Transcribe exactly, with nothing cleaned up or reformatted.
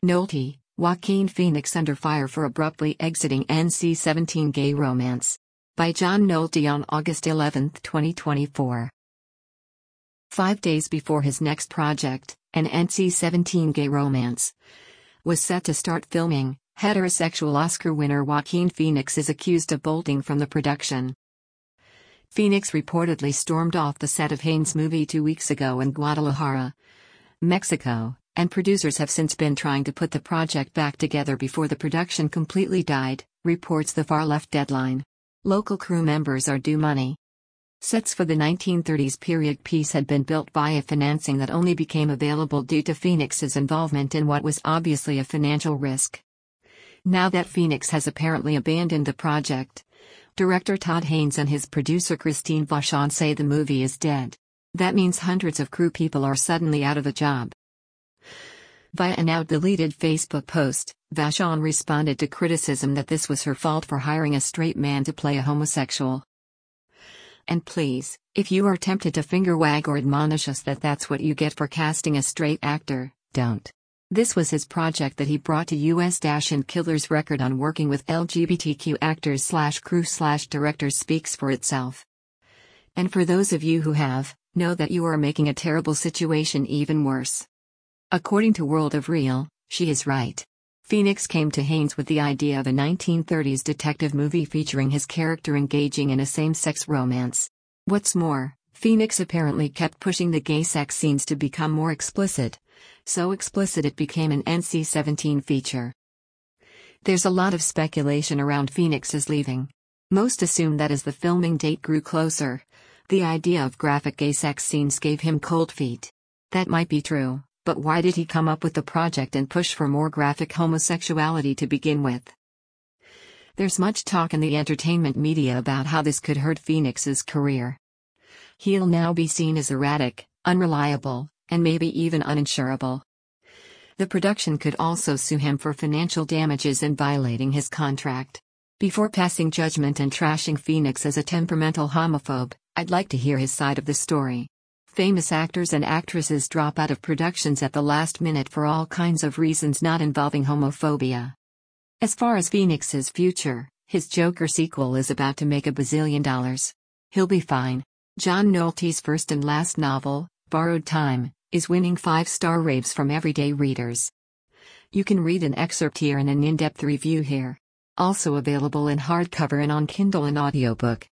Nolte, Joaquin Phoenix under fire for abruptly exiting N C seventeen gay romance. By John Nolte on August eleventh, twenty twenty-four. Five days before his next project, an N C seventeen gay romance, was set to start filming, heterosexual Oscar winner Joaquin Phoenix is accused of bolting from the production. Phoenix reportedly stormed off the set of Haynes' movie two weeks ago in Guadalajara, Mexico, and producers have since been trying to put the project back together before the production completely died, reports the far-left Deadline. Local crew members are due money. Sets for the nineteen thirties period piece had been built via financing that only became available due to Phoenix's involvement in what was obviously a financial risk. Now that Phoenix has apparently abandoned the project, director Todd Haynes and his producer Christine Vachon say the movie is dead. That means hundreds of crew people are suddenly out of a job. Via a now-deleted Facebook post, Vachon responded to criticism that this was her fault for hiring a straight man to play a homosexual. And please, if you are tempted to finger-wag or admonish us that that's what you get for casting a straight actor, don't. This was his project that he brought to U S and Killer's record on working with L G B T Q actors slash crew slash directors speaks for itself. And for those of you who have, know that you are making a terrible situation even worse. According to World of Real, she is right. Phoenix came to Haynes with the idea of a nineteen thirties detective movie featuring his character engaging in a same-sex romance. What's more, Phoenix apparently kept pushing the gay sex scenes to become more explicit, so explicit it became an N C seventeen feature. There's a lot of speculation around Phoenix's leaving. Most assume that as the filming date grew closer, the idea of graphic gay sex scenes gave him cold feet. That might be true. But why did he come up with the project and push for more graphic homosexuality to begin with? There's much talk in the entertainment media about how this could hurt Phoenix's career. He'll now be seen as erratic, unreliable, and maybe even uninsurable. The production could also sue him for financial damages and violating his contract. Before passing judgment and trashing Phoenix as a temperamental homophobe, I'd like to hear his side of the story. Famous actors and actresses drop out of productions at the last minute for all kinds of reasons not involving homophobia. As far as Phoenix's future, his Joker sequel is about to make a bazillion dollars. He'll be fine. John Nolte's first and last novel, Borrowed Time, is winning five-star raves from everyday readers. You can read an excerpt here and an in-depth review here. Also available in hardcover and on Kindle and audiobook.